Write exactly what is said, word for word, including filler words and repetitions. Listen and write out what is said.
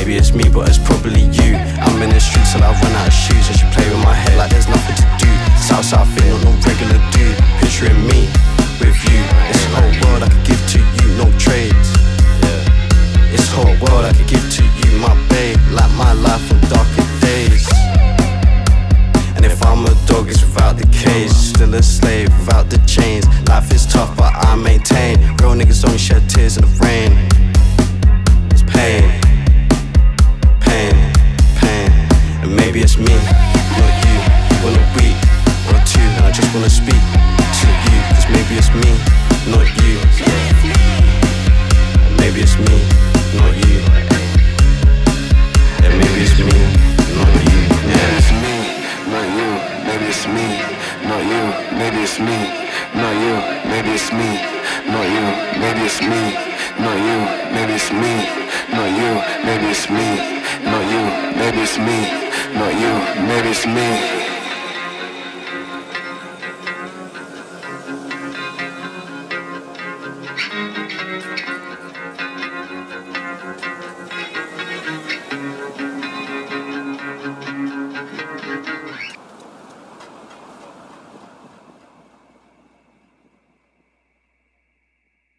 maybe it's me, but it's probably you. I'm in the streets till I run out of shoes, and she play with my head like there's nothing to do. South South thing, not no regular dude. Picturing me with you. It's a whole world I could give to you, no trades. Yeah. It's a whole world I could give to you, my babe. Like my life from darker days. And if I'm a dog, it's without the cage. Still a slave without the chains. Life is tough, but I maintain. Real niggas only shed tears in the rain. It's pain, pain, pain. And maybe it's me, not you. You want a week or two, and I just wanna speak to you. Cause maybe it's me, not you. And maybe it's me, not you. Yeah, maybe it's me, not you. Yeah, it's me, not you. Maybe it's me, not you. Maybe it's me, not you. Maybe it's me, not you. Maybe it's me, not you. Maybe it's me, not you. Maybe it's me, not you. Maybe it's me, not you. Maybe it's me.